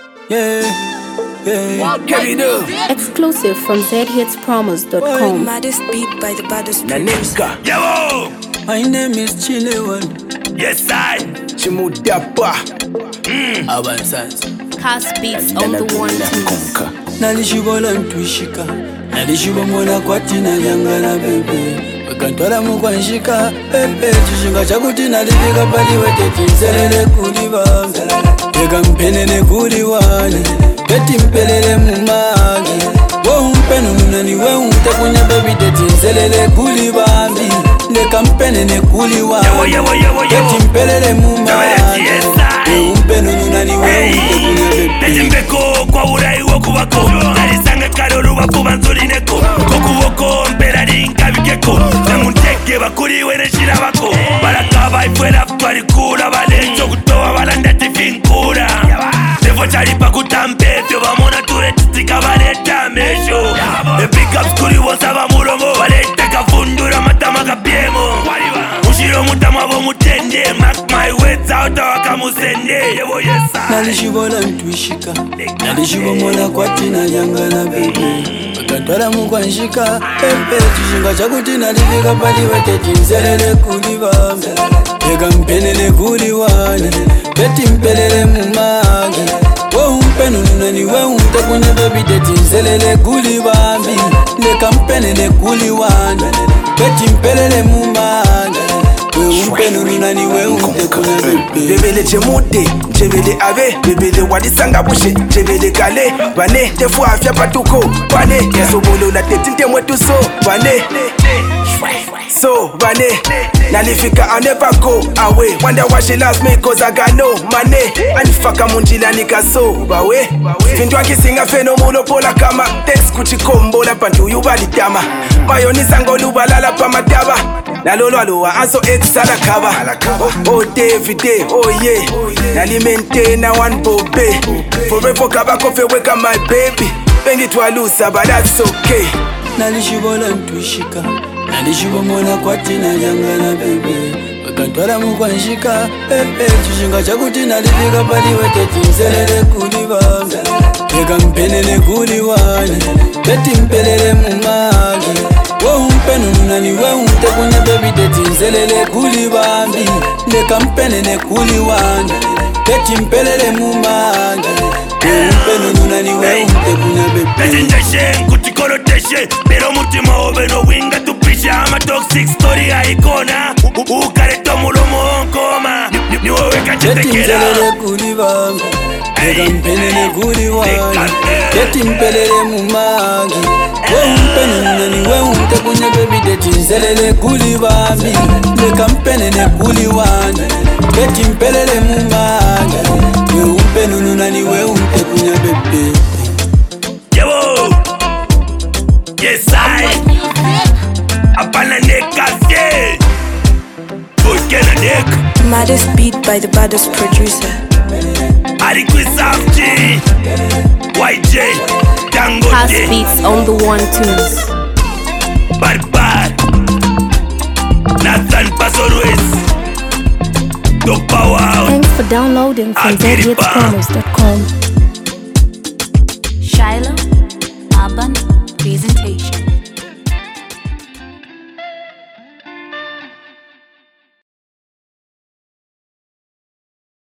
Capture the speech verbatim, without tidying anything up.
Yeah, yeah. Carry do. Exclusive from z hits promos dot com. Maddest beat by the baddest Naneska. Yo! My name is Chilewan. Yes, I. Chimudapa. Mm. Avanzanza. Cast beats on the one two. Nalishibola ntwishika. Nalishibomona kwatina yangana bebe. Wekantwala mukwanshika. Pepe chishinga chakuti nalivika paliwe teti nselele kuliba. Eka mpenene kuliwane. Peti mpelele mumage. Wo mpenu nunani we unte kunya baby teti nselele kulibambi. Neka mpenene kuliwane. Peti mpelele mumage. Wo mpenu nunani we unte kunya baby. Nejimbeko kwa urai woku wako. Narisanga karolu wako banzurineko. Koku woko mpera ringa vikeko. Namunteke bakuri wene shira wako. Barakaba ifuera fuari kura. Vale chokutoa balanda tifinkura. Nevo charipa kutambefyo. Vamona ture titika valeta mesho. Epick up skuri wosaba murongo. Valeta fundura matama kapiemo. Ushiro mutama vo mutende. Mark my words out waka musende. Yevo yesa. Nalishibola ntwishika. Nalishibomola kwatina yangana bebe. Wekantwala mukwanshika. Pepe chishinga chakuti nalivika paliwe teti nselele kuliba. Eka mpenene kuliwane. Peti mpelele mumage. Wo mpenu nunani we unte kunya baby teti nselele kulibambi. Neka mpenene kuliwane. Peti mpelele mumage. Umpenu nunani we unte kunya baby. Bebele chemude, chevele ave, bebele wadisanga bushe, chevele kale, bane, tefu afya patuko, bane, yeso bolo la tetinte mwetu so, bane, so, bane, nalifika I never go away, wonder why she loves me cause I got no money, anifaka munjila nika so, bawe, findwa kisinga feno mulo pola kama, tex kuchikombo la pantu yubali tama, mayoni sango lubalala pa mataba, nalolo aloa aso exala kaba, oh, oh David, oh yeah, nali maintain na one bobe, forever kaba kofe weka my baby, bengi twalusa but that's okay. Nalishibola ntwishika. Nalishibomola kwatina yangana bebe. Wekantwala mukwanshika. Pepe chishinga chakuti nalivika paliwe teti nselele kuliba. Eka mpenene kuliwane. Peti mpelele mumage. Wo mpenu nunani we unte kunya baby teti nselele kulibambi. Neka mpenene kuliwane. Peti mpelele mumage. Wo mpenu nunani we unte kunya baby. Presentation kutikolotation. Pero mutima ove no winga tupisha. Ama toxic story haikona. Ukareto mulomo onkoma. Niwe weka Peti chetekera. mpelele kulibambi. Eka mpenene kuliwane. Peti mpelele mumage. Wo mpenu nunani we unte kunya baby teti nselele kulibambi. Neka mpenene kuliwane. Peti mpelele mumage. Wo mpenu nunani we unte kunya baby. Yevo. Yes, I. Apana neka se. Fuskena neka. Maddest beat by the baddest producer. Adequate Safety. Y J. Tango Cast D. beats on the one twos. Bad bad. Nathan Paso Ruiz. Top power. Thanks for downloading from z hits promos dot com.